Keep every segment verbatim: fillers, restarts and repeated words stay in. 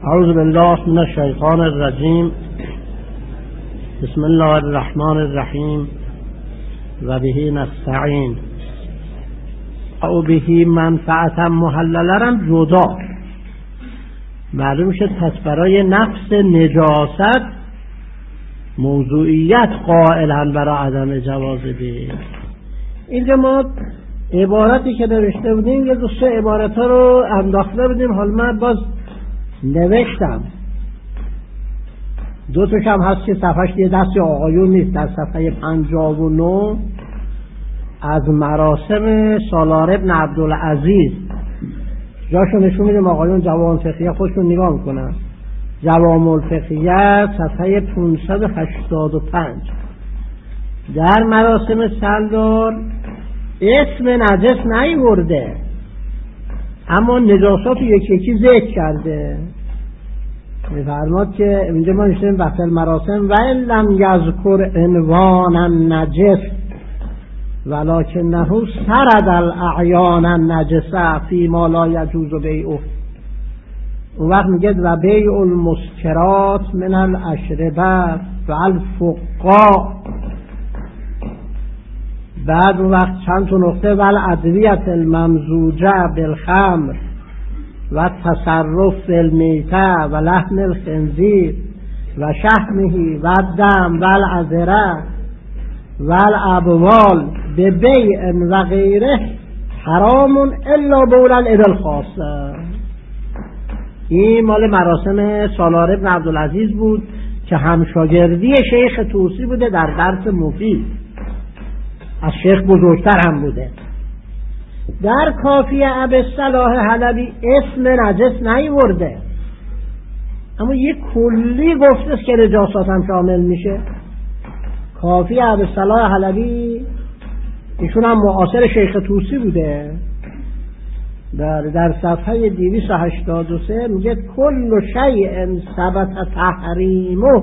اعوذ بالله من الشیطان الرجیم. بسم الله الرحمن الرحیم و به نستعین. او به منفعت محلله رم جدا معلوم شد. پس برای نفس نجاست موضوعیت قائلن برای عدم جواز به. اینجا ما عبارتی که نوشته بودیم یه دو سه عبارت ها رو انداخته بودیم، حالا من باز نوشتم. دو تاش هم هست که صفحش یه دست آقایون نیست. در صفحه پنجاه و نه از مراسم سالار ابن عبدالعزیز جاشو نشون میدیم. آقایون جوام فقهیه خودشون نگاه میکنن. جوام الفقهیه صفحه پانصد و هشتاد و پنج در مراسم سالار اسم نجس نیورده، اما نجاسات یکی یکی ذکر کرده. میفرماد که اینجا ما نشتیم وقت المراسم و ان لم یذکر عنوان النجس ولکنه سرد الاعیان النجسه فی ما لا یجوز بیعه. اون وقت میگه و بیع المسکرات من الاشربه و الفقاع. بعد اون وقت چند تا نقطه و الادویه الممزوجه بالخمر و تصرف بالمیته و لحم الخنزیر و شحمه و دم و العذره و الابوال به بیع و غیره حرام الا بول الابل خاصه. این مال مراسم سالار ابن عبدالعزیز بود که همشاگردی شیخ طوسی بوده در درس مفید. از شیخ بزرگتر هم بوده. در کافیه ابوالصلاح حلبی اسم نجس نیورده، اما یه کلی گفته که نجاسات هم شامل میشه. کافیه ابوالصلاح حلبی ایشون هم معاصر شیخ طوسی بوده. در در صفحه دویست و هشتاد و سه میگه کل شیء ثبت تحریمه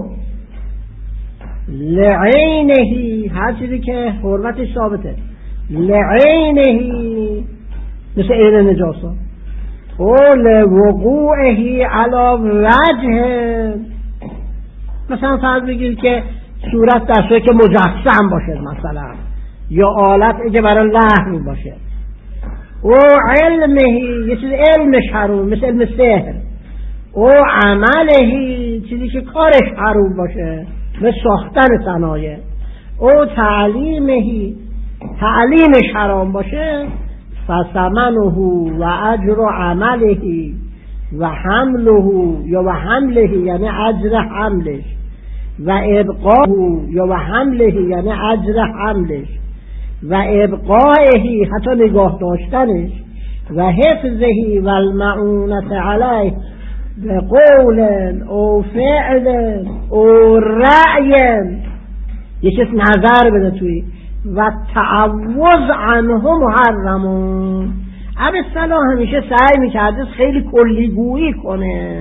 لعینه، هر چیزی که حرمتش ثابته لعینه مثل عین نجاسه او لوقوعه علی وجه. مثلا فرض بگیر که صورت در صورت که مجسم باشه مثلا، یا آلت اگه برای لحم باشه. او علمه یه چیز علمش حروم مثل علم سحر. او عملهی چیزی که کارش حروم باشه مثل ساختن صنایع. او تعلیمهی تعلیمش حرام باشه. فثمنه و اجر عمله و حمله یا و حمله یعنی اجر حملش و ابقاه یا و حمله یعنی اجر حملش و ابقائه حتی نگاه داشتنش و حفظه و المعونت علیه به قول او فعل او رأی یه چیز نظر بده توی و تعوض عنه محرمون. ابوالصلاح همیشه سعی میکرده خیلی کلیگویی کنه.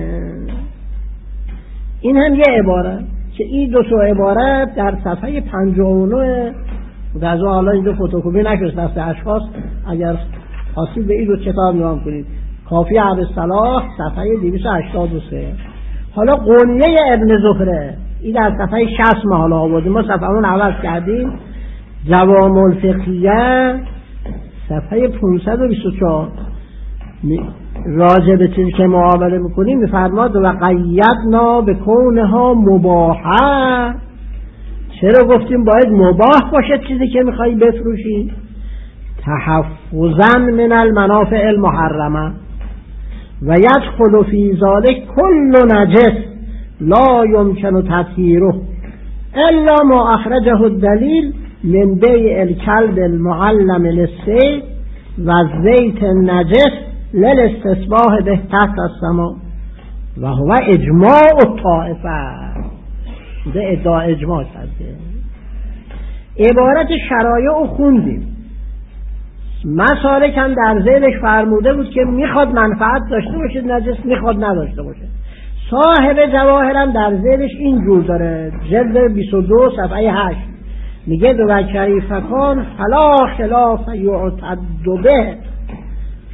این هم یه عبارت که این دو تا عبارت در صفحه پنجاه و نه در ضمن حالا اینجا فتوکپی نشد دست اشخاص، اگر خواستید به این دو کتاب نگاه کنید. کافیه ابوالصلاح صفحه دویست و هشتاد و سه. حالا غنیه ابن زهره این در صفحه شصت ما حالا آوردیم، ما صفحه اون عوض کردیم. جوام الفقهیه صفحه پانصد و بیست و چهار راجع به چیزی که معامله میکنیم میفرماد و قیدنا به کونها مباحه. چرا گفتیم باید مباح باشه چیزی که میخوایی بفروشی؟ تحفظا من المنافع المحرمه و یدخل فی ذلک کل نجس لا یمکن تطهیره الا ما اخرجه الدلیل من بیع الکلب المعلم للصید و زیت النجس للاستصباح به تحت السماء و هو اجماع الطائفه. ده ادعا اجماع کرده. عبارت شرایع رو خوندیم. مسالک هم در ذیلش فرموده بود که میخواد منفعت داشته باشه نجس، میخواد نداشته باشه. صاحب جواهر هم در ذیلش اینجور داره، جلد بیست و دو صفحه هشت میگه دو کیفکان فلا خلاف یعتد به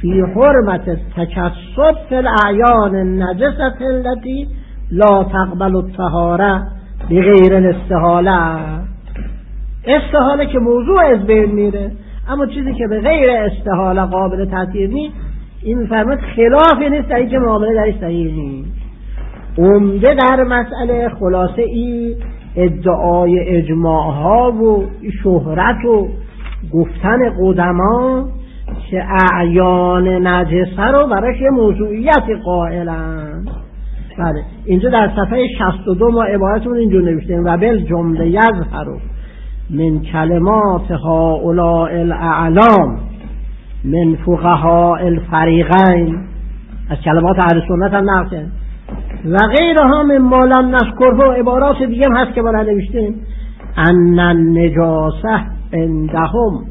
فی حرمت تکسب فی الاعیان النجسة التي لا تقبل الطهاره بغیر الاستحاله. استحاله که موضوع از بین میره، اما چیزی که به غیر استحاله قابل تطهیر نیست، این میفرماد خلافی نیست در اینکه معامله درش صحیح نیست. عمده در مسئله خلاصه ای ادعای اجماع ها و شهرت و گفتن قدما که اعیان نجسه رو براش یه موضوعیت قائلن. بله اینجا در صفحه شصت و دو ما عبارتون اینجور نوشتیم و بل جمله یظهر من کلمات هؤلاء الاعلام من فقهاء الفریقین، از کلمات اهل سنت هم نقشه و غیرها من ما لم نذکره، عبارات دیگه هم هست که ما نوشتیم. ان النجاسه عندهم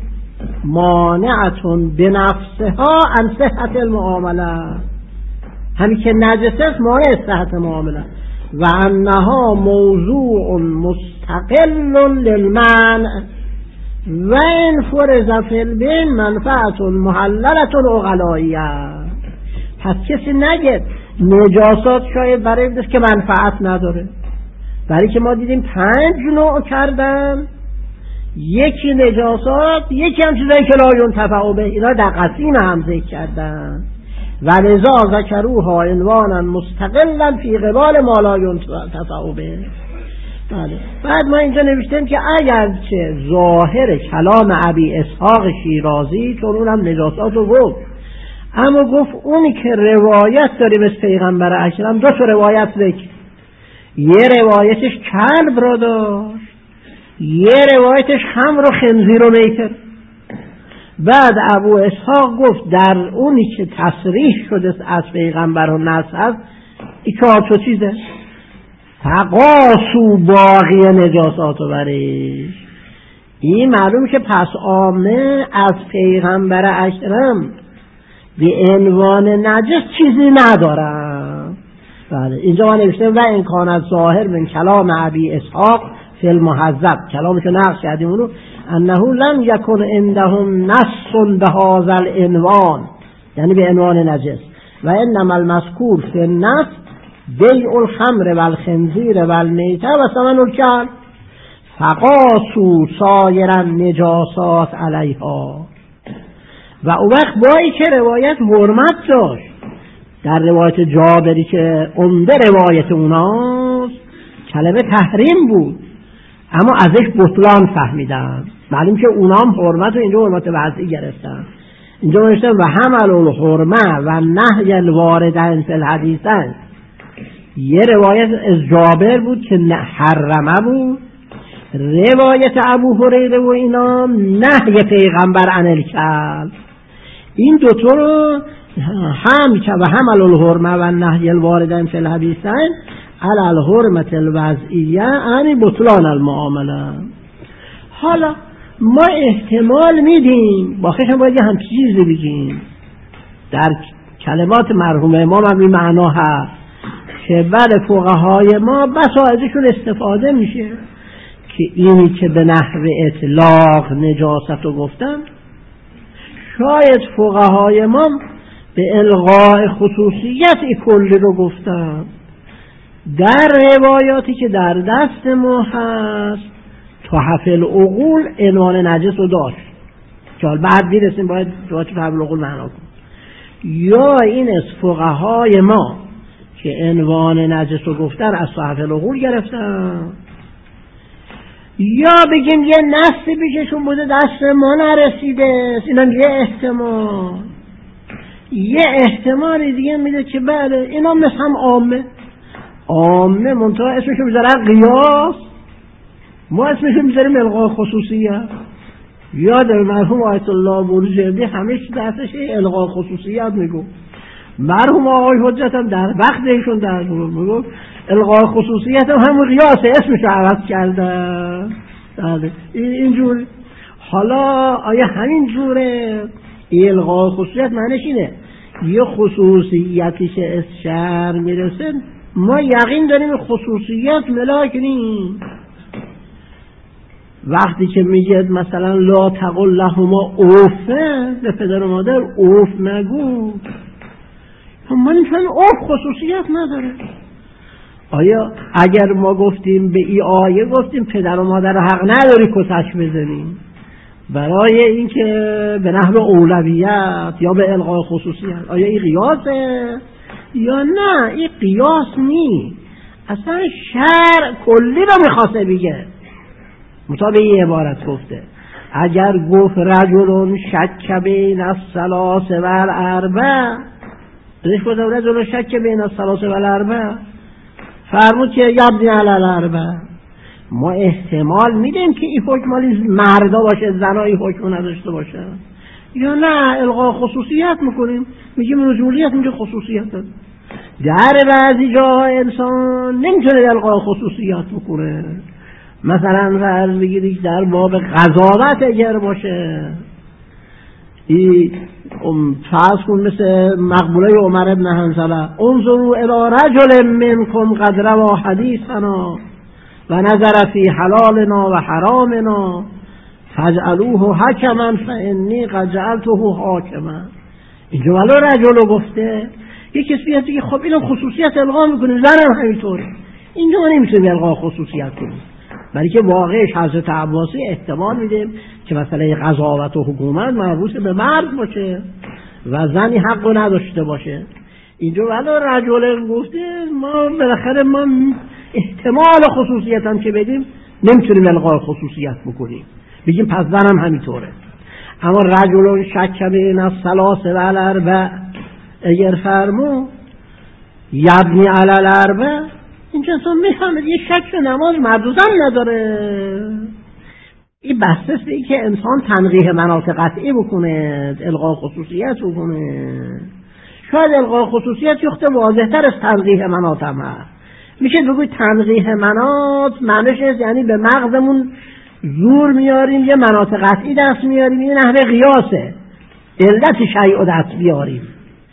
مانعتون بنفسها عن صحت المعامله، همین که نجسه است مانع صحت معامله. و انها موضوع مستقل للمنع و این فرض فی البین منفعت محللت عقلائیه. پس کسی نگه نجاسات شاید برای این که منفعت نداره، برای که ما دیدیم پنج نوع کردن، یکی نجاسات، یکی هم چیزایی که لا ینتفع به، اینا در قسیم هم ذکر کردن و لذا ذکروها عنوانا مستقلا فی قبال ما لا ینتفع به. بله. بعد ما اینجا نوشتیم که اگرچه ظاهر کلام ابی اسحاق شیرازی چون اونم نجاسات رو گفت، اما گفت اونی که روایت داریم از پیغمبر اکرم دو تا روایت ذکر، یه روایتش کلب را داشت، یه روایتش خمر و خنزیر و میتر. بعد ابو اسحاق گفت در اونی که تصریح شده از پیغمبر و نص هست این چهار تا چیزه، فقاسو باقی نجاسات و بریش. این معلوم که پس عامه از پیغمبر اکرم به عنوان نجس چیزی ندارم. بله اینجا ما نوشتیم و این کان از ظاهر من کلام ابی اسحاق فی المهذب، کلامش نقش کردیم اونو، انه لم یکن عندهم نص بهذا العنوان، یعنی به عنوان نجس، و انما المذکور فی النص بیع الخمر و الخنزیر و المیته و ثمن الکلب فقاسو سایر النجاسات علیها. و اون وقت بایی که روایت حرمت داشت، در روایت جابری که عمده روایت اوناست کلمه تحریم بود، اما ازش بطلان فهمیدن، معلوم که اونام حرمت و اینجا حرمت وضعی گرفتن. اینجا نوشتن و حمل الحرمه و نهی الواردین فی الحدیثین، یه روایت از جابر بود که حرمه بود، روایت ابو هریره و اینا نهی پیغمبر عن الکلب. این دوتا رو هم که و حمل الحرمه و نهی الواردین فی الحدیثین علی الحرمت الوضعیه یعنی بطلان المعامله. حالا ما احتمال میدیم با خیلی باید هم چیزی بگیم در کلمات مرحوم امام هم این معنا هست که بله فقهای ما بسا ازشون استفاده میشه که اینی که به نحو اطلاق نجاست رو گفتن، شاید فقهای ما به الغاء خصوصیت کلی رو گفتن. در روایاتی که در دست ما هست تحف العقول عنوان نجس رو داشت که بعد بیرسیم باید تحف العقول معنا کنیم، یا این از فقهای ما که عنوان نجس رو گفتن از تحف العقول گرفتن، یا بگیم یه نصی بیششون بوده دست ما نرسیده. اینا یه احتمال. یه احتمال دیگه میده که بله اینا مثل هم عامه عامه منطقه اسمشو میذارن قیاس، ما اسمشو میذاریم الغاء خصوصیت. یاد مرحوم آیت الله بروجردی همیشه درسش الغاء خصوصیت میگو، مرحوم آقای حجت هم در وقت ایشون در میگو الغاء خصوصیت هم همون قیاسه، اسمشو عوض کرده. اینجور حالا آیا همین جوره الغاء خصوصیت معنیش اینه یه خصوصیتی که از شهر میرسه ما یقین داریم خصوصیت ملاک نیست. وقتی که میگه مثلا لا تقل لهما اوف، به پدر و مادر اوف نگو، ما نمی‌فهمیم اوف خصوصیت نداره. آیا اگر ما گفتیم به این آیه گفتیم پدر و مادر حق نداری کتک بزنیم برای اینکه به نحو اولویت یا به الغای خصوصیت، آیا این قیاسه یا نه؟ این قیاس نی، اصلا شرع کلی رو میخواسته بگه. مطابق این عبارت گفته اگر گفت رجلون شک بین الثلاث و الاربع، ازش گفتم رجلون شک بین الثلاث و الاربع، فرمود که یبنی علی الاربع، ما احتمال میدیم که این حکم مالی مردا باشه، زنا این حکم نداشته باشه، یا نه الغا خصوصیت میکنیم، میگیم رجولیت میگه خصوصیت داره. در بعضی جاها انسان نمیتونه الغا خصوصیت بکنه، مثلا فرض بگیرید در باب قضاوت اگر باشه، این فرض کن مثل مقبوله عمر بن حنظله انظروا الی رجل منکم قد روى حدیثنا و نظر فی حلالنا و حرامنا فاجعلوه حکما فانی قد جعلته حاکما. اینجا ولو رجل گفته یک کسی هستی که خب اینو خصوصیت الغا میکنه، زن هم همینطوره، اینجا ما نمیتونیم الغا خصوصیت کنیم، برای که واقعش حضرت عباسی احتمال میدیم که مثلا قضاوت و حکومت مربوط به مرد باشه و زنی حق نداشته باشه. اینجا ولو رجل گفته ما بالاخره ما احتمال خصوصیت هم که بدیم نمیتونیم الغای خصوصیت بکنیم، بگیم پس زنم همینطوره. اما رجل شک بین الثلاث و الاربع اگر فرمو یبنی علی الاربع، اینجا اصلا میفهمد یه شک نماز مرد و زن نداره. این بحث است ای که انسان تنقیح مناط قطعی بکنه، الغای خصوصیت بکنه. شاید الغای خصوصیت یخته واضح تر از تنقیح مناط هم هست. میشه بگوی تنقیح مناط معنیش یعنی به مغزمون زور میاریم یه مناط قطعی دست میاریم، این نحوه قیاسه، علت شیء دست بیاریم.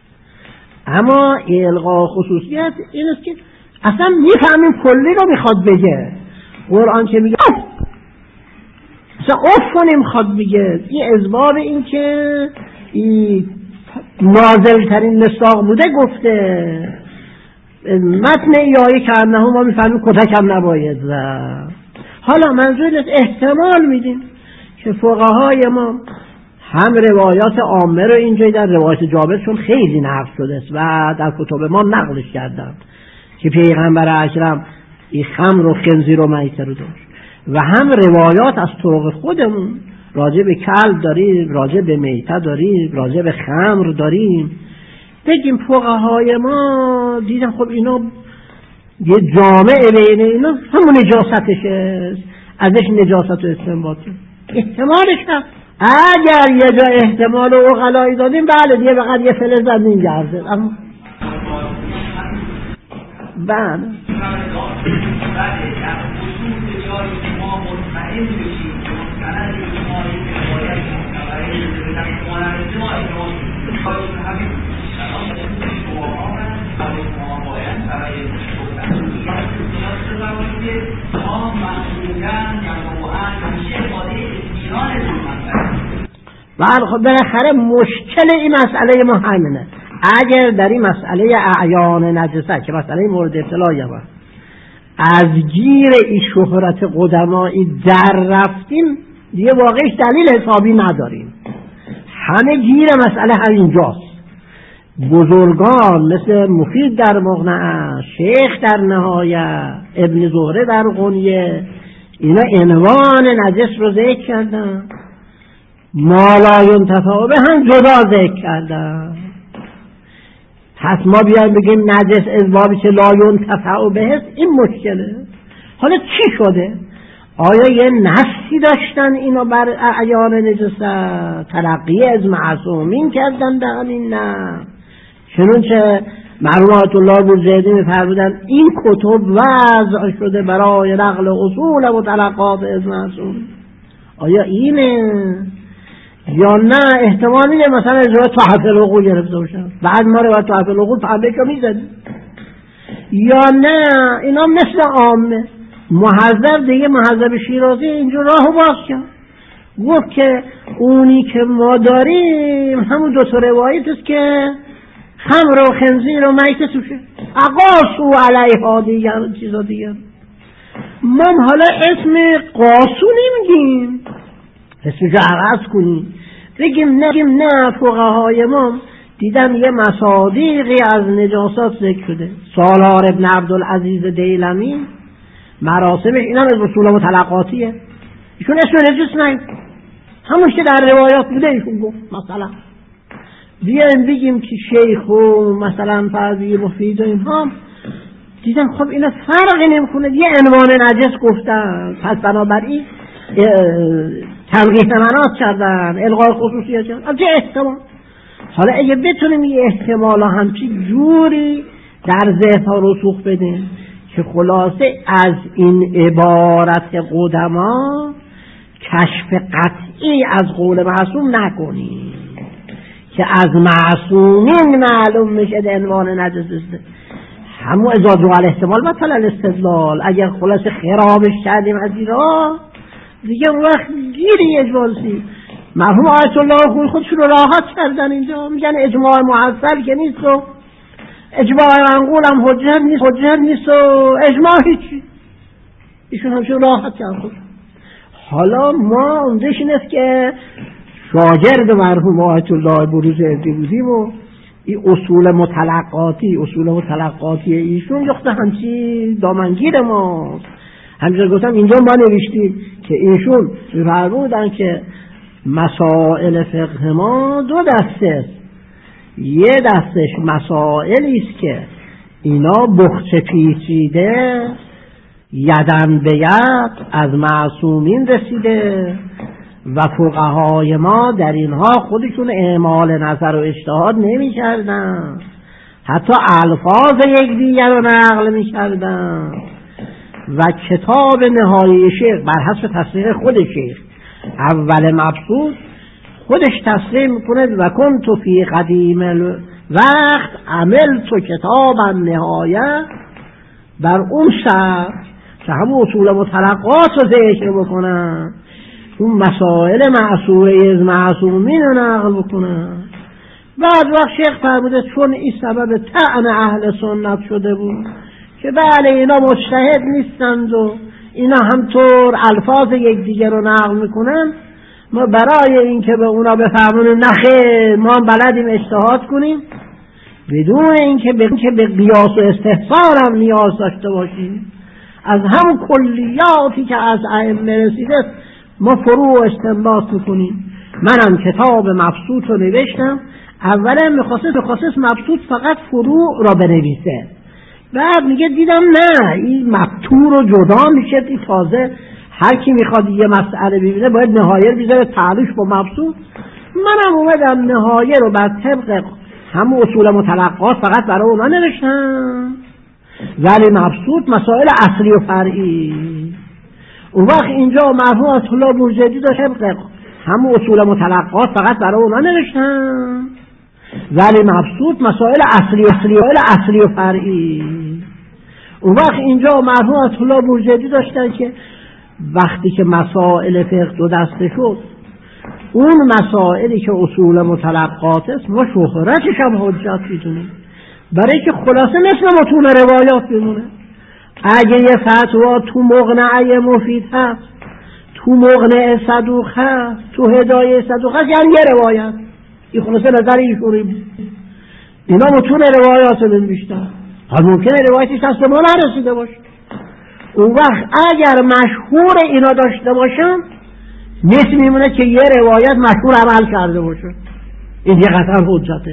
اما الغای خصوصیت این است که اصلا میفهمیم کلی رو میخواد بگه. قرآن که میگه اصلا اف کنیم خواد بگه، این ازباب این که این نازل ترین مصداق بوده گفته. متن یایی که انه ما میفهمیم کتک هم نباید زد. حالا منظور احتمال میدیم که فقهای ما هم روایات عامه رو اینجا در روایت جابر چون خیلی نقل شده است و در کتب ما نقلش کردن که پیغمبر اکرم این خمر و خنزیر و میته رو داشت، و هم روایات از طرق خودمون راجع به کلب داریم، راجع به میته داریم، راجع به خمر داریم. بگیم فقهای ما دیدن خب اینا یه جامعه بین اینا همون نجاستشه، ازش نجاست و استنباطه. احتمالش هست اگر یه جا احتمال و اقلایی دادیم بله دیگه فقط یه فلز زمین گرده. اما بله بله خب بالاخره مشکل این مسئله ما همینه. اگر در این مسئله اعیان نجسه که مسئله مورد اطلاعی بود از گیر این شهرت قدمایی در رفتیم دیگه واقعش دلیل حسابی نداریم، همه گیر مسئله همینجاست. بزرگان مثل مفید در مغنعه، شیخ در نهایه، ابن زهره در غنیه، اینا عنوان نجس رو ذکر کردن، ما لا ینتفع به هم جدا ذکر کردن. پس ما بیایم بگیم نجس ازبابی که لا ینتفع به، این مشکله. حالا چی شده؟ آیا یه نفسی داشتن اینا بر اعیان نجست تلقی از معصومین کردن؟ در همین نه، چنانچه معلومات الله بوزیدی می‌فرمودن این کتب وضع شده برای نقل اصول و مطلقات از معصوم. آیا اینه یا نه؟ احتمال میده مثلا از روی تحفه العقول گرفته باشن، بعد ما رو تحفه العقول پنبه که میزدیم، یا نه اینا مثل عامه مهذب دیگه، مهذب شیرازی اینجا راهو باز کرد، گفت که اونی که ما داریم همون دو تا روایت است که خمر و خنزیر و میته توشه، اقاسو علیها دیگر چیزا دیگر. ما حالا اسم قاسو نمیگیم، اسمشو عوض کنیم، بگیم نه نه فقهای ما دیدم یه مصادیقی از نجاسات ذکر شده. سالار ابن عبدالعزیز دیلمی مراسمش اینا از اصول متلقاتیه، ایشون اسم نجس نه، همونش که در روایات بوده ایشون گفت. مثلا بیایم بگیم که شیخ و مثلا فضی مفید و اینها دیدم خب اینا فرقی نمیکنه، یه عنوان نجس گفتن، پس بنابراین تنقیح منات کردن، الغای خصوصیت کردن. از چه احتمال؟ حالا اگه بتونیم یه احتمال همچی جوری در ذهن ها رسوخ بدیم که خلاصه از این عبارت قدما کشف قطعی از قول معصوم نکنیم که از معصومین معلوم میشه عنوان نجس است، همون ازاد رو الاحتمال مثلا الاستدلال. اگر خلاصه خرابش کردیم از این راه دیگه اون وقت گیری اجوازی. مرحوم آیت الله خوی خودشون رو راحت کردن اینجا، میگن اجماع محصل که نیست و اجماع منقول هم حجت نیست، حجت نیست و اجماع هیچی، ایشون همشون راحت کردن. حالا ما اندش این است که شاگرد مرحوم آیت الله بروجردی بودیم و این اصول متلقاتی اصول متلقاتی ایشون یخته همچی دامنگیر ماست. همینجور گفتم اینجا ما نوشتیم که ایشون فرمودن که مسائل فقه ما دو دسته است، یه دستش مسائلی است که اینا بخچه پیچیده یدن به ید از معصومین رسیده و فقهای ما در اینها خودشون اعمال نظر و اجتهاد نمی کردن، حتی الفاظ یکدیگر رو نقل می کردن. و کتاب نهایی شیخ بر حسب تصریح خود شیخ اول مبسوط خودش تصریح میکنه و کنت فی قدیم الوقت عملت کتابا نهایه، بر اون شرط که همون اصول متلقات رو ذکر بکنن، اون مسائل معصومه از معصومین رو نقل بکنن. بعد وقت شیخ فرموده چون این سبب طعن اهل سنت شده بود که بله اینا مجتهد نیستند و اینا همطور الفاظ یکدیگر رو نقل میکنن، ما برای این که به اونا بفهمون نخیر ما بلدیم اجتهاد کنیم بدون اینکه به اینکه به قیاس و استحسان هم نیاز داشته باشیم، از هم کلیاتی که از ائمه رسیده ما فروع استنباط میکنیم. منم کتاب مبسوط رو نوشتم، اولا میخواست میخواست مبسوط فقط فروع را بنویسه، بعد میگه دیدم نه این مبتور رو جدا میشه، این تازه هر کی میخواد یه مسئله ببینه باید نهایه بیذاره تعلیش با مبسوط. منم اومدم نهایه رو بر طبق همون اصول متلقات فقط برای اونا نوشتم، ولی مبسوط مسائل اصلی و فرعی. اون وقت اینجا مرحوم آیت الله بروجردی داشت طبق همون اصول متلقات فقط برای اونا نوشتم، ولی مبسوط مسائل اصلی و اصلی و اصلی و فرعی. اون وقت اینجا مرحوم آیت الله بروجردی داشتن که وقتی که مسائل فقه دو دسته شد، اون مسائلی که اصول متلقات است ما شهرتش هم حجت میدونیم، برای که خلاصه مثل متون روایات بمونه. اگه یه فتوا تو مقنعه مفید هست، تو مقنعه صدوق هست، تو هدایه صدوق هست، یعنی یه روایت. این خلاصه نظر ایشونی بود. اینا متون روایات رو بیشتر حال ممکنه روایتش دست ما نرسیده باشه. اون وقت اگر مشهور اینا داشته باشن مثل میمونه که یه روایت مشهور عمل کرده باشه، این یه قطعا حجته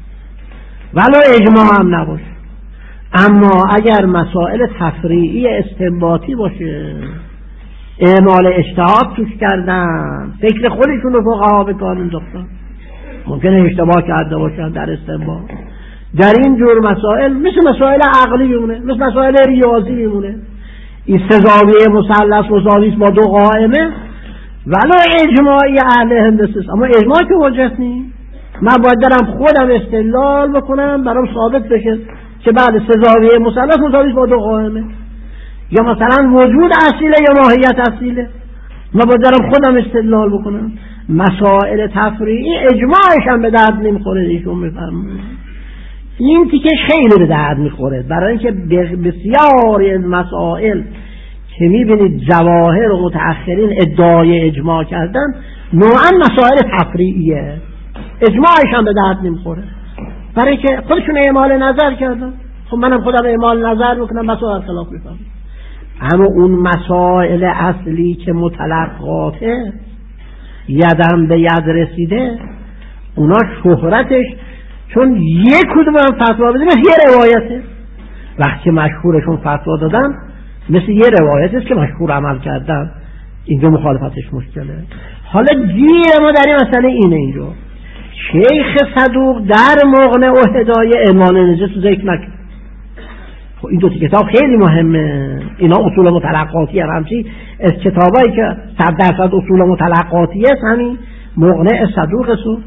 ولو اجماع هم نباشه. اما اگر مسائل تفریعی استنباطی باشه، اعمال اجتهاد توش کردن، فکر خودشون رو فقها به کار انداختن، ممکنه اشتباه کرده باشن در استنباط. در این جور مسائل مثل مسائل عقلی میمونه، مثل مسائل ریاضی میمونه. این سه زاویه مثلث مساوی با دو قائمه ولو اجماعی اهل هندسه، اما اجماع که حجت نیست. من باید برم خودم استدلال بکنم برام ثابت بشه که بعد سه زاویه مثلث مساوی با دو قائمه. یا مثلا وجود اصیله یا ماهیت اصیله. من با دارم خودم استدلال بکنم. مسائل تفریعی اجماعش هم به درد نمیخوره. ایشون میفرمایند این تیکش خیلی به درد میخوره، برای اینکه بسیاری از مسائل که میبینید جواهر و متأخرین ادعای اجماع کردن نوعا مسائل تفریعیه، اجماعش هم به درد نمیخوره، برای که خودشون اعمال نظر کردن. خب منم خودم اعمال نظر میکنم مسائل خلاف میفهمم. اما اون مسائل اصلی که متلقاته یدم به ید رسیده، اونا شهرتش چون یک کدوم هم فتوا بده مثل یه روایته. وقتی مشهورشون فتوا دادن مثل یه روایت است که مشهور عمل کردن، اینجا مخالفتش مشکله. حالا گیر ما در این مسئله اینه، اینجا شیخ صدوق در مغنی و هدایه عنوان نجس ذکر نکرد. خب این دو تا کتاب خیلی مهمه، اینا اصول متلقاتی هم همچی از کتابایی که صد درصد اصول متلقاتی است همین مغنی صدوق است و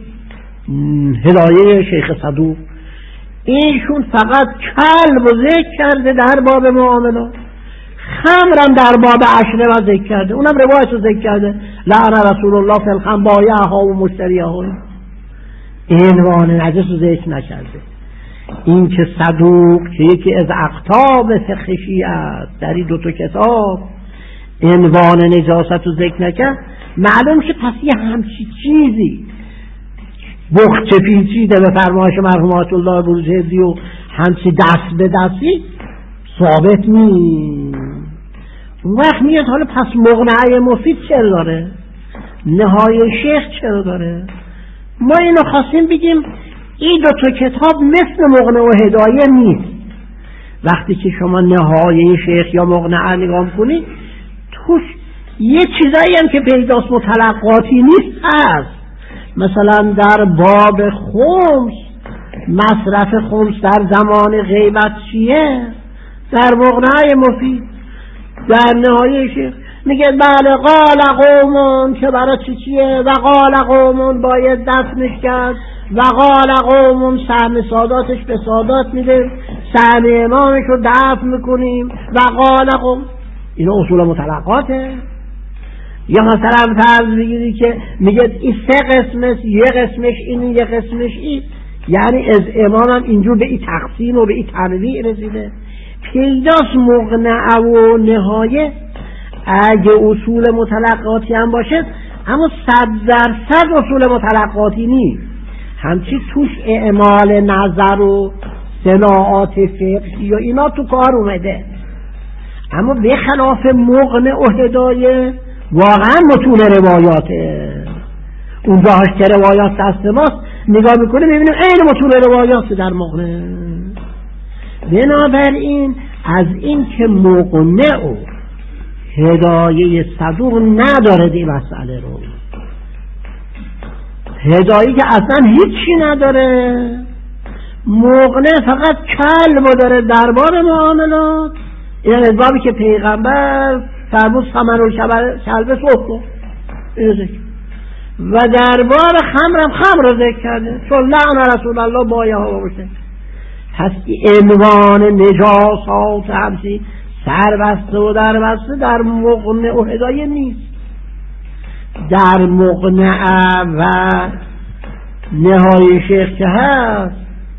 هدایه شیخ صدوق. اینشون فقط کلب و ذکر کرده در باب معاملات، خمرم در باب عشره و ذکر کرده، اونم روایت رو ذکر کرده لعن رسول الله فی الخمر بایعها و مشتریها. عنوان نجس رو ذکر نکرده. این که صدوق که یکی از اقطاب فقه شیعه است در این دو تا کتاب عنوان نجاست رو ذکر نکرد، معلوم که پس یه همچی چیزی بخچه پیچیده به فرمایش مرحوم آیت الله بروجردی و همچی دست به دستی ثابت نیست. اون وقت میاد حالا پس مغنی مفید چرا داره، نهایه شیخ چرا داره؟ ما اینو خواستیم بگیم این دو تا کتاب مثل مغنی و هدایه نیست. وقتی که شما نهایه شیخ یا مغنی نگاه کنید توش یه چیزایی هم که پیداست متلقاتی نیست هست. مثلا در باب خمس، مصرف خمس در زمان غیبت چیه؟ در مغنی مفید در نهایه شیخ میگه بله قال قومون که برای چی چیه و قال قومون باید دفنش کرد و قال قومون سهم ساداتش به سادات میده، سهم امامش رو دفن میکنیم و قال قوم. اینا اصول متلقاته. یا مثلا فرض بگیری که میگه این سه قسمش، یه قسمش این یه قسمش این، یعنی از امامم اینجور به این تقسیم و به این تنویع رسیده. پیداست مغنع و نهایه اگه اصول متلقاتی هم باشه اما صد درصد اصول متلقاتی نیست، همچی توش اعمال نظر و صناعات فقهی و اینا تو کار اومده. اما به خلاف مغنع و هدایه واقعا متون روایاته، اونجاهاش که روایات دست ماست نگاه میکنه میبینیم این متون روایات در مغنع. بنابراین از این که مغنع و هدایه صدوق نداره دی مسئله رو، هدایه که اصلا هیچی نداره، مغنع فقط کلب داره دربار معاملات. این از بابی که پیغمبر فرمود خمر و کلب صحبه و دربار خمرم خمر رو ذکر کرده چون لعن رسول الله بایعها باشه. پس عنوان نجاسات همچی سربسته و دربسته در مغنع و هدایه نیست. در مغنع و نهایه شیخ که هست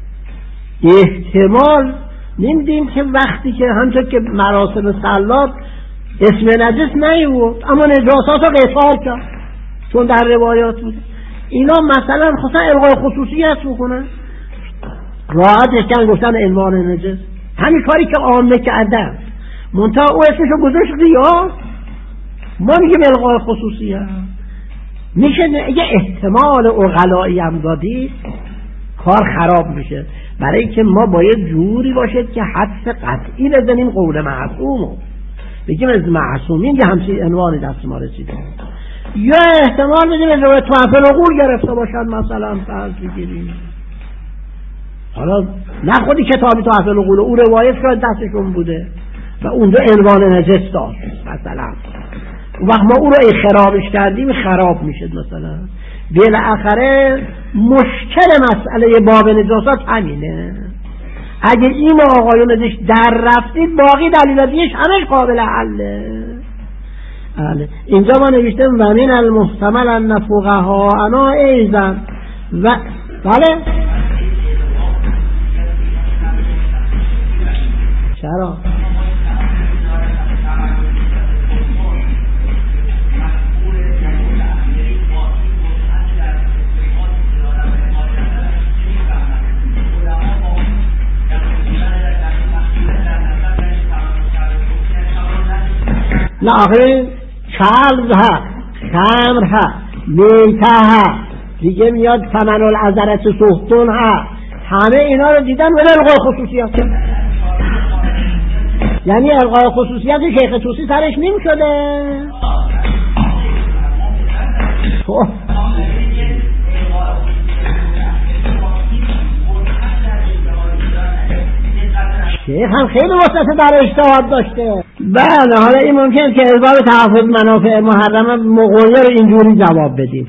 احتمال نمیدیم که وقتی که همچون که مراسم سلات اسم نجس نیورد اما نجاسات رو قصار کرد چون در روایات بود. اینا مثلا خواستن الغای خصوصیت بکنن، راحتش کن گفتن عنوان نجس، همین کاری که عامه کردن منتها او اسمشو گذاشت ریا. ما میگیم الغای خصوصیت میشه. اگه احتمال اغلایی هم دادی کار خراب میشه، برای که ما باید جوری باشد که حدس قطعی بزنیم قول معصومو بگیم از معصومین یه همچین عنوانی دست ما رسیده، یا احتمال بدیم از روی تحفل قول گرفته باشن مثلا فرض بگیریم. حالا نه خودی کتابی تحفل قول او روایت که دستشون بوده و اونجا عنوان نجس داشت مثلا، وقت ما او رو ای خرابش کردیم خراب میشد. مثلا بالاخره مشکل مسئله باب نجاست همینه. اگه این آقایون ازش در رفتید باقی دلیل دیگه‌اش همش قابل حله. بله اینجا ما نوشتیم و من المحتمل ان فقها انا ایزن و بله چرا نه آخه کلب ها خمر ها میته ها دیگه میاد ثمن العذرت سختون ها همه اینا رو دیدن ولی الغای خصوصیات یعنی الغای خصوصیات شیخ طوسی سرش نیم شده. شیخ هم خیلی وسط در اجتهاد داشته. بله حالا این ممکن که ارباب تحفظ منافع محرمه مغویه رو اینجوری جواب بدیم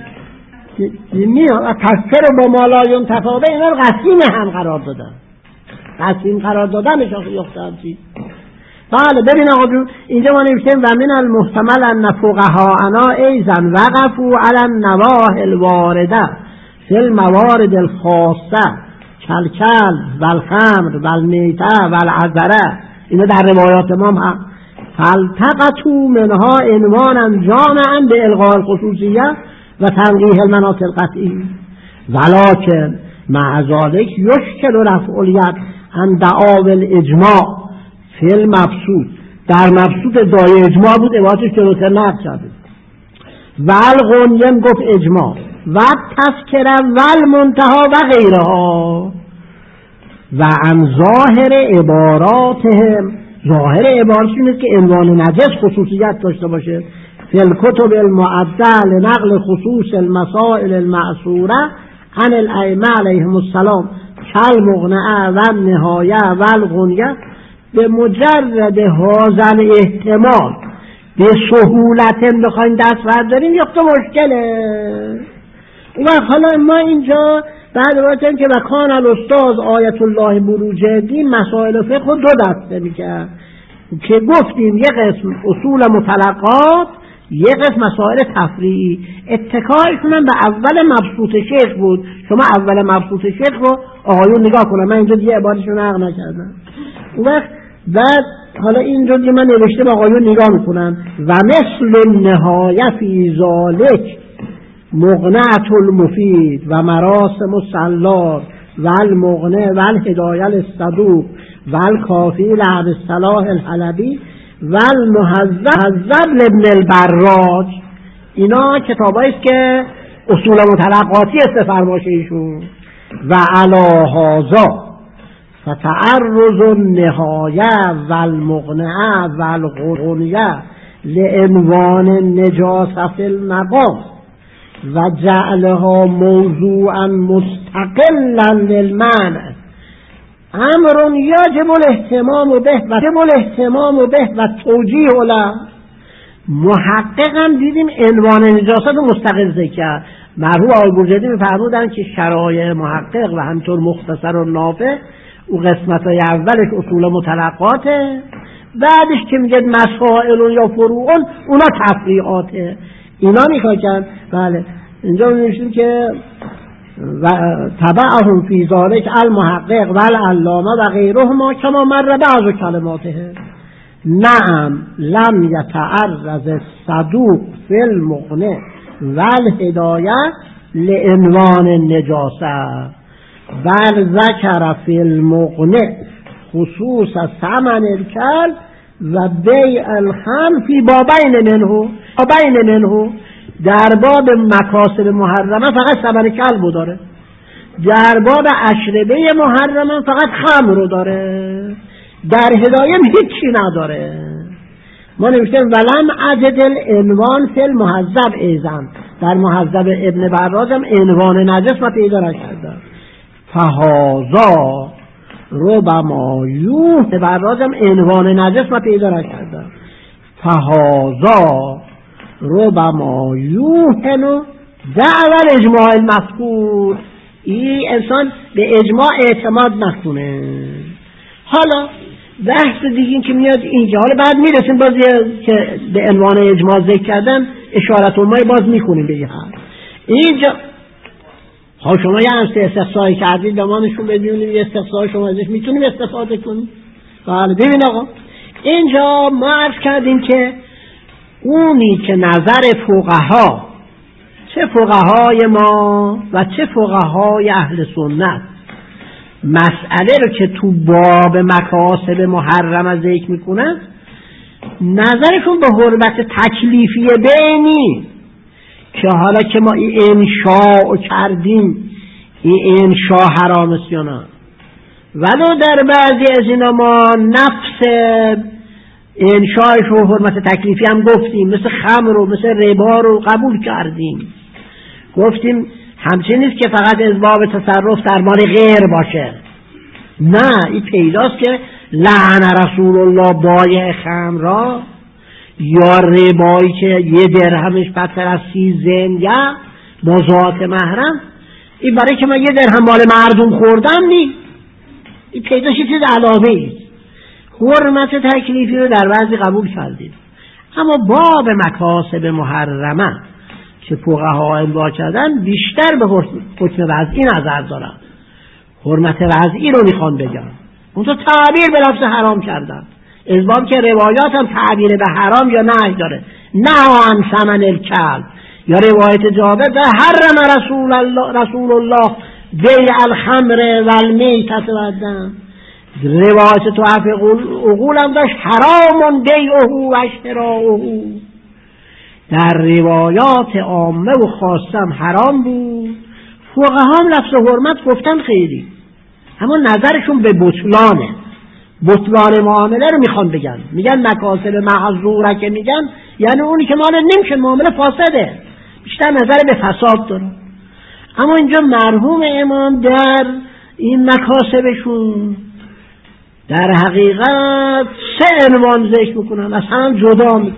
میاد تفسیر با مالایون تفاوه اینا رو قسیم هم قرار دادن قسیم قرار دادن شاخ یختم چی. بله ببین آقا اینجا ما نوشتیم و من المحتمل ان فقها انا ایزن وقفوا علی النواهی الوارده فی الموارد الخاصه کلکل والخمر والمیته والعذره اینا در روایات امام هم فالتقطوا منها عنوانا جامعا به الغاء الخصوصیه و تنقیح المناط القطعی ولکن مع ذلك یشکل رفع الید عن دعاوی الاجماع فی المبسوط در مبسوط دایه اجماع بود عبارتش جلوتر نقل شده والغنیم گفت اجماع و تذکره والمنتها و غیرها و عن ظاهر عباراتهم ظاهر عبارتشون است که عنوان نجس خصوصیت داشته باشه فی الکتب المعده لنقل خصوص المسائل المعصوره عن الائمه علیهم السلام کالمغنیه و النهایه و الغنیه به مجرد هذا احتمال به سهولت بخواین دست برداریم یک تو مشکله. و حالا ما اینجا بعد وقتی که وکان الاستاذ آیت الله بروجردی مسائل فقه دو دسته میکرد که گفتیم یک قسم اصول مطلقات یک قسم مسائل تفریعی اتکایشون هم به اول مبسوط شیخ بود. شما اول مبسوط شیخ رو آقایون نگاه کنم من اینجا دیگه عبارتشون نقل نکردم. اون وقت بعد حالا اینجا دیگه من نوشته با آقایون نگاه میکنم و مثل النهایه فی ذالک مغنعت المفید و مراسم السلار و المغنه و الهدایه الصدوق و الکافی لعب الصلاح الحلبی و المهذب لابن البراج اینا کتابایی است که اصول متلقاتی استفرماشه ایشون و علی هذا فتعرض النهایه و المغنه و الغنیه لعنوان النجاسه فی المقام و جعلها موضوعا مستقلا للمعنى امر یجب الاهتمام به و یجب الاهتمام به و توجیه له. محققا دیدیم عنوان نجاست رو مستقل ذکر کرد. مرحوم آقای بروجردی می‌فرمودن که شرایع محقق و همطور مختصر و نافع او قسمت‌های اولش اصول متلقاته بعدش که میگه مسائل یا فروعون اونا تفریعاته اینا میخواید. بله اینجا می‌نویسیم که و تبعهم فی ذلک المحقق و العلامه و غیرهما کما مر بعض کلماته. نعم لم یتعرض الصدوق فی المغنی و الهدایه لعنوان النجاسه بل ذکر فی المغنی خصوص ثمن الکلب و بیع الخمر فی بابین منه بابین منه در باب مکاسب محرمه فقط ثمن کلب داره در باب اشربه محرمه فقط خمر رو داره در هدایه هیچی نداره. ما نوشتیم ولم عدد العنوان فی المهذب ایزن در مهذب ابن براج هم عنوان نجس ما پیدا نکردم فهذا ربما یوه براج هم عنوان نجس ما پیدا نکردم فهذا ربما یوهنو دعوه اجماع المذکور. این انسان به اجماع اعتماد نکنه حالا بحث دیگه این که میاد اینجا، حالا بعد میرسیم باز که به عنوان اجماع ذکر کردم اشارت المای باز میخونیم به این حال اینجا. ها شما یه همسته استفساری کردید به ما نشون بدونیم یه استفسار شما ازش میتونیم استفاده کنیم. بله ببین آقا اینجا ما عرض کردیم که اونی که نظر فقها، چه فقهای ما و چه فقهای اهل سنت، مسئله رو که تو باب مکاسب محرم ذکر میکنن نظرشون به حرمت تکلیفی بینی که حالا که ما این انشاء کردیم این انشاء حرام است یا نه، ولو در بعضی از اینا ما نفس انشاءش و حرمت تکلیفی هم گفتیم، مثل خمر و مثل ربا رو قبول کردیم، گفتیم همچنین نیست که فقط از باب تصرف در مال غیر باشه، نه این پیداست که لعن رسول الله بایع خمر را یا ربایی که یه درهمش بدتر از سی زنگه با ذات محرم، این برای که من یه درهم مال مردم خوردم نی، این پیداست چیز علاوه ایست. حرمت تکلیفی رو در بعضی قبول کردیم، اما باب مکاسب محرمه که فقها امضا کردن بیشتر به حکم وضعی نظر دارن، حرمت وضعی رو میخوان بگن، اون تو تعبیر به لفظ حرام کردن، از باب که روایات هم تعبیر به حرام یا نهی داره، نه عن ثمن الکلب یا روایت جابر به حرم رسول الله رسول الله بیع الخمر و المیتة و الدم، روایت توحف عقول هم داشت حرام بیعه و اشتراؤه، در روایات عامه و خاصه هم حرام بود. فقها هم لفظ حرمت گفتن خیلی، اما نظرشون به بطلانه، بطلان معامله رو میخوان بگن، میگن مکاسب معذوره که میگن یعنی اونی که مال نمیشه معامله فاسده، بیشتر نظر به فساد داره. اما اینجا مرحوم امام در این مکاسبشون در حقیقت سه عنوان ذکر میکنن، از هم جدا میکنن،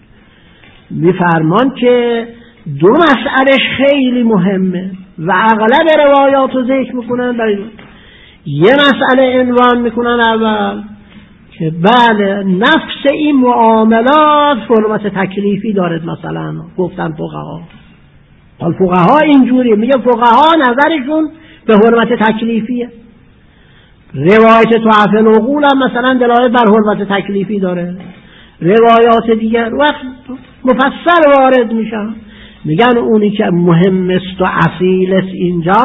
میفرمان که دو مسئله خیلی مهمه و اغلب روایات رو ذکر میکنن. برای یه مسئله عنوان میکنن اول که بله نفس این معاملات حرمت تکلیفی دارد، مثلا گفتن فقها، حال فقها اینجوریه، میگه فقها نظرشون به حرمت تکلیفیه، روایت توحف العقول هم مثلا دلالت بر حرمت تکلیفی داره، روایات دیگر وقت مفصل وارد میشن، میگن اونی که مهم است و اصیل است اینجا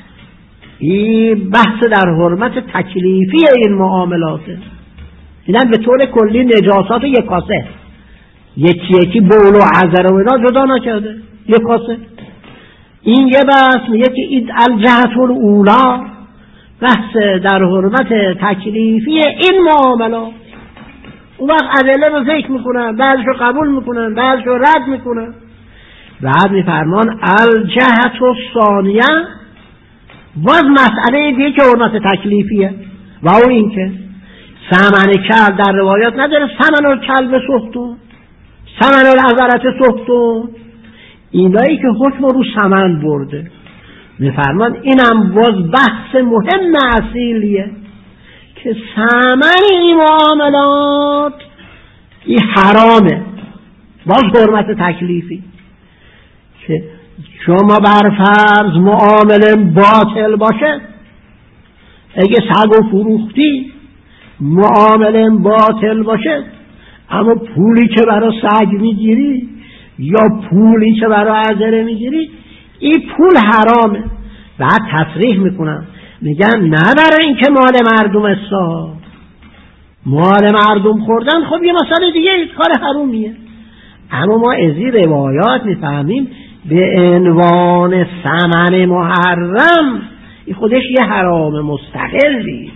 این بحث در حرمت تکلیفی این معاملاته. اینا به طور کلی نجاسات یک کاسه یکی یکی بول و عذر و اینا جدا نکرده، یک کاسه. این یه بحث میگه که این الجهت الاولا بحث در حرمت تکلیفی این معاملات، اون وقت ادله رو ذکر میکنن، بعضشو قبول میکنن، بعضشو رد میکنن. بعد میفرمان الجهت الثانیه باز مسئله دیگه که حرمت تکلیفیه و او این که ثمن کلب در روایات نداره، ثمن الکلب سختون، ثمن العذرت سختون، اینایی که حکم رو ثمن برده. میفرمان اینم باز بحث مهم اصیلیه که ثمن این معاملات این حرامه، باز حرمت تکلیفی که شما بر فرض معامله باطل باشه، اگه سگ فروختی معامله باطل باشه، اما پولی که برای سگ میگیری یا پولی که برای عذره میگیری این پول حرامه. بعد تصریح میکنن میگن نه برای این که مال مردم است، مال مردم خوردن خب یه مسئله دیگه کار حرومیه، اما ما از این روایات میفهمیم به عنوان ثمن محرم این خودش یه حرام مستقلی.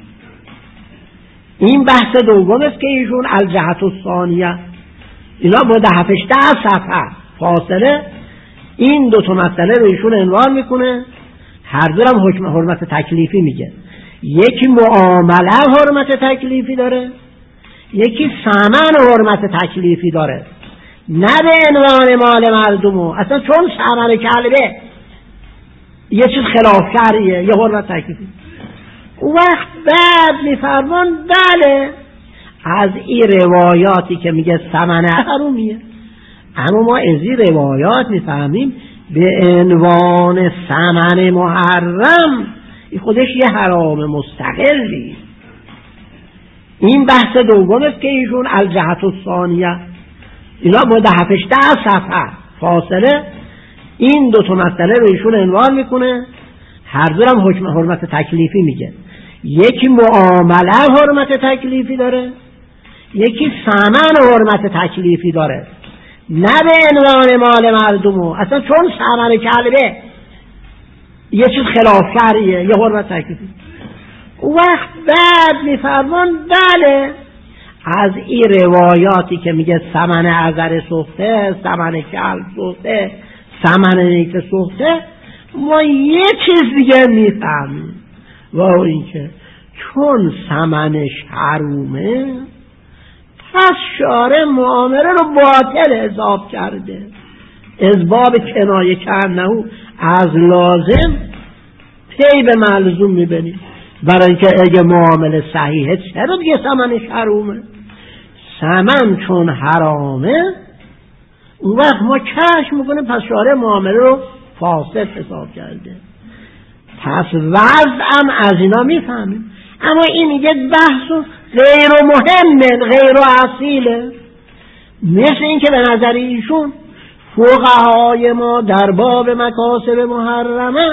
این بحث دوم است که ایشون الجهت الثانیه، اینا با ده هفتاد صفحه فاصله این دو تا مسئله رو ایشون عنوان میکنه، هر دو هم حکم حرمت تکلیفی میگه، یکی معامله حرمت تکلیفی داره، یکی ثمن حرمت تکلیفی داره، نه به عنوان مال مردمو، اصلا چون ثمن کلبه یه چیز خلاف شرعیه، یه حرمت تکلیفی. اون وقت بعد میفرمان بله از این روایاتی که میگه ثمن حرومیه، اما ما از این روایات میفهمیم به عنوان ثمن محرم این خودش یه حرام مستقلی. این بحث دوم است که ایشون الجهت الثانیه، اینا با ده هفته صفحه فاصله این دو تا مسئله رو ایشون عنوان میکنه. هر دو هم حکم حرمت تکلیفی میگه. یکی معامله حرمت تکلیفی داره، یکی ثمن حرمت تکلیفی داره، نه به عنوان مال مردمو. اصلا چون ثمن کلبه یه چیز خلاف شرعیه، یه حرمت تکلیفی. اون وقت بعد میفرمان بله از این روایاتی که میگه ثمن عذر سخته، ثمن کلب سخته، ثمن نیک سخته، ما یه چیز دیگه میفهمیم و این که چون ثمنش حرومه پس شارع معامله رو باطل حساب کرده، از باب کنایه کردنه از لازم پی به ملزوم میبینیم. برای اینکه اگه معامله صحیحه چرا دیگه ثمنش حرومه؟ ثمن چون حرامه اون وقت ما کشف میکنیم پس شارع معامله رو فاسد حساب کرده. پس وضعم از اینا میفهمیم. اما این یک بحث غیر مهمه، غیر اصیله. مثل این که به نظر ایشون فقهای ما در باب مکاسب محرمه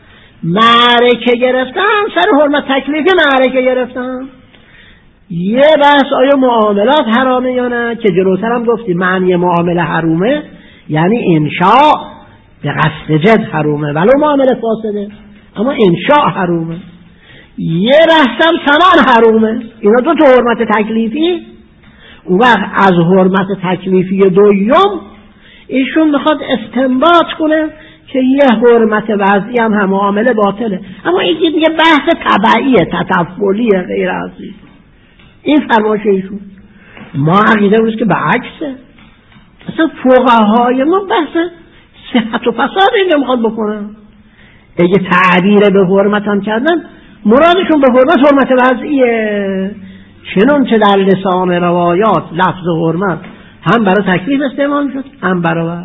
معرکه گرفتن، سر حرمت تکلیفی معرکه گرفتن. یه بحث آیا معاملات حرامه یا نه که جلوتر هم گفتیم معنی معامله حرومه یعنی انشاء به قصد جد حرومه ولو معامله فاسده، اما انشاء حرومه. یه بحث هم ثمن حرومه. اینا دو تا حرمت تکلیفی. اون وقت از حرمت تکلیفی دوم ایشون میخواد استنباط کنه که یه حرمت وضعی هم هم معامله باطله، اما این دیگه بحث تبعیه، تطفلیه، غیر اصلی. این فرمایش ایشون. ما عقیده روز که به عکسه. اصلا فقهای ما بحث صحت و فساد اینجا میخواد بکنن. اگه تعبیر به حرمت هم کردن مرادشون به حرمت حرمت وضعیه، چنان چه در لسان روایات لفظ حرمت هم برای تکلیف استعمال شد هم برای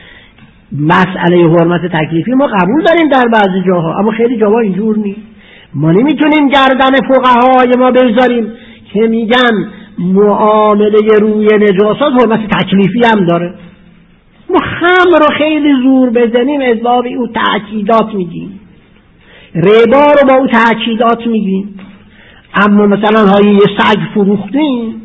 مسئله حرمت تکلیفی ما قبول داریم در بعضی جاها، اما خیلی جاها اینجور نیست. ما نمیتونیم گردن فقهای ما بذاریم که میگن معامله روی نجاست حرمت تکلیفی هم داره. ما خمر رو خیلی زور بزنیم از باب او تأکیدات میگیم، ربا رو با او تأکیدات میگیم، اما مثلا های یه سگ فروختیم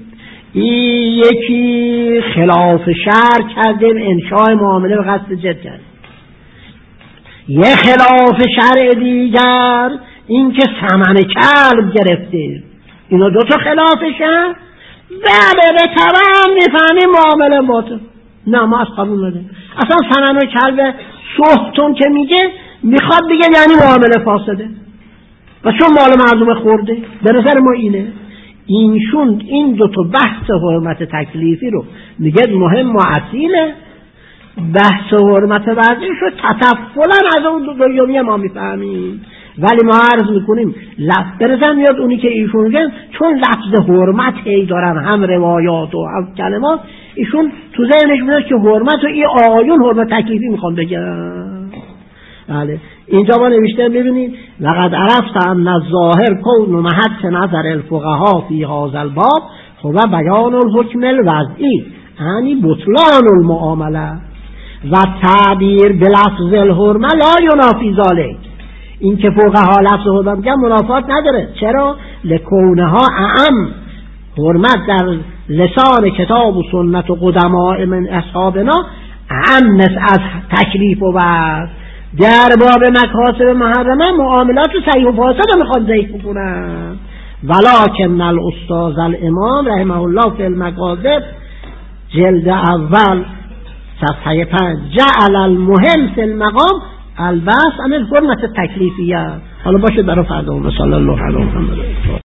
یکی خلاف شرع کردیم انشاء معامله به قصد جد کردیم. یه خلاف شرع دیگر این که ثمن کلب گرفته. اینا دو تا خلاف شرع بله به تمام میفهمیم معامله باطل. نه ما از قبول نداریم. اصلا ثمن کلب سختون که میگه میخواد بگه یعنی معامله فاسده و چون مال مردم خورده. به نظر ما اینه. اینشون این دو تا بحث حرمت تکلیفی رو میگه مهم و اصیله، بحث حرمت وضعی رو تطفلا از اون دو دومی ما میفهمیم. ولی ما عرض میکنیم لفظ برزن میاد اونی که ایشون میگن چون لفظ حرمت هی دارن هم روایات و هم کلمات، ایشون تو ذهنش میاد که حرمت و این آیون حرمت تکلیفی میخوان بگن. بله اینجا ما نوشته ببینید لقد عرفت ان الظاهر کون محط نظر الفقهاء فی هذا الباب هو بیان الحکم الوضعی یعنی بطلان المعامله و تعبیر بلفظ الحرمه لا ینافی ذلک. این که فقها لفظ حرمت میگن منافات نداره. چرا؟ لکونها اعم، حرمت در لسان کتاب و سنت و قدماء من اصحابنا اعم از تکلیف و وضع. در باب مکاسب محرمه معاملات صحیح و فاسد میخواد ذکر کنن. ولکن الاستاذ الامام رحمه الله فی المکاسب جلد اول صفحه پنج جعل المهم فی المقام البحث عن الحرمت التکلیفیه. حالا باشه برای فردا. صلی الله علیه و سلم.